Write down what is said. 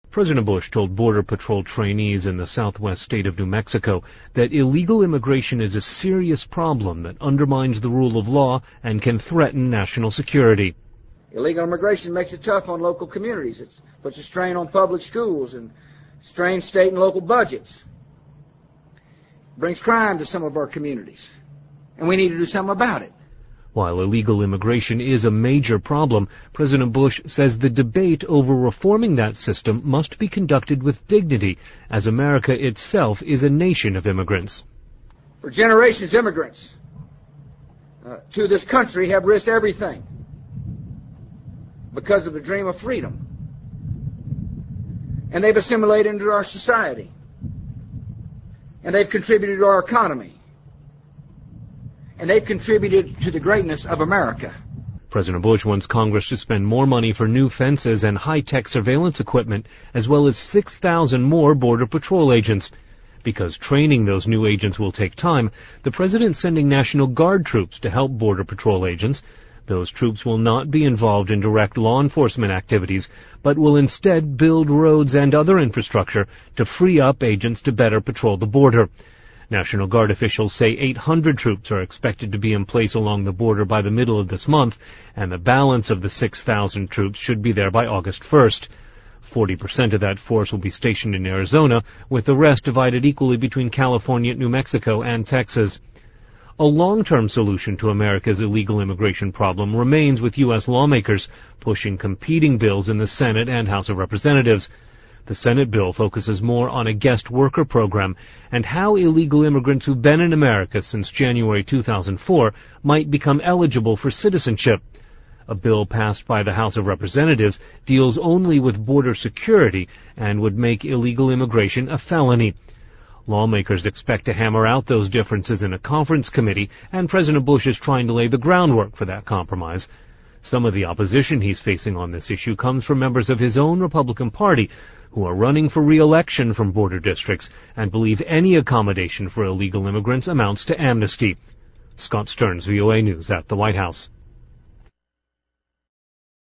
President Bush told Border Patrol trainees in the southwest state of New Mexico that illegal immigration is a serious problem that undermines the rule of law and can threaten national security. Illegal immigration makes it tough on local communities. It puts a strain on public schools and strains state and local budgets. It brings crime to some of our communities, and we need to do something about it. While illegal immigration is a major problem, President Bush says the debate over reforming that system must be conducted with dignity, as America itself is a nation of immigrants. For generations, immigrants to this country have risked everything because of the dream of freedom. And they've assimilated into our society. And they've contributed to our economy. And they've contributed to the greatness of America. President Bush wants Congress to spend more money for new fences and high-tech surveillance equipment, as well as 6,000 more Border Patrol agents. Because training those new agents will take time, the president's sending National Guard troops to help Border Patrol agents. Those troops will not be involved in direct law enforcement activities, but will instead build roads and other infrastructure to free up agents to better patrol the border. National Guard officials say 800 troops are expected to be in place along the border by the middle of this month, and the balance of the 6,000 troops should be there by August 1st. 40% of that force will be stationed in Arizona, with the rest divided equally between California, New Mexico, and Texas. A long-term solution to America's illegal immigration problem remains with U.S. lawmakers pushing competing bills in the Senate and House of Representatives. The Senate bill focuses more on a guest worker program and how illegal immigrants who've been in America since January 2004 might become eligible for citizenship. A bill passed by the House of Representatives deals only with border security and would make illegal immigration a felony. Lawmakers expect to hammer out those differences in a conference committee, and President Bush is trying to lay the groundwork for that compromise. Some of the opposition he's facing on this issue comes from members of his own Republican Party who are running for re-election from border districts and believe any accommodation for illegal immigrants amounts to amnesty. Scott Stearns, VOA News at the White House.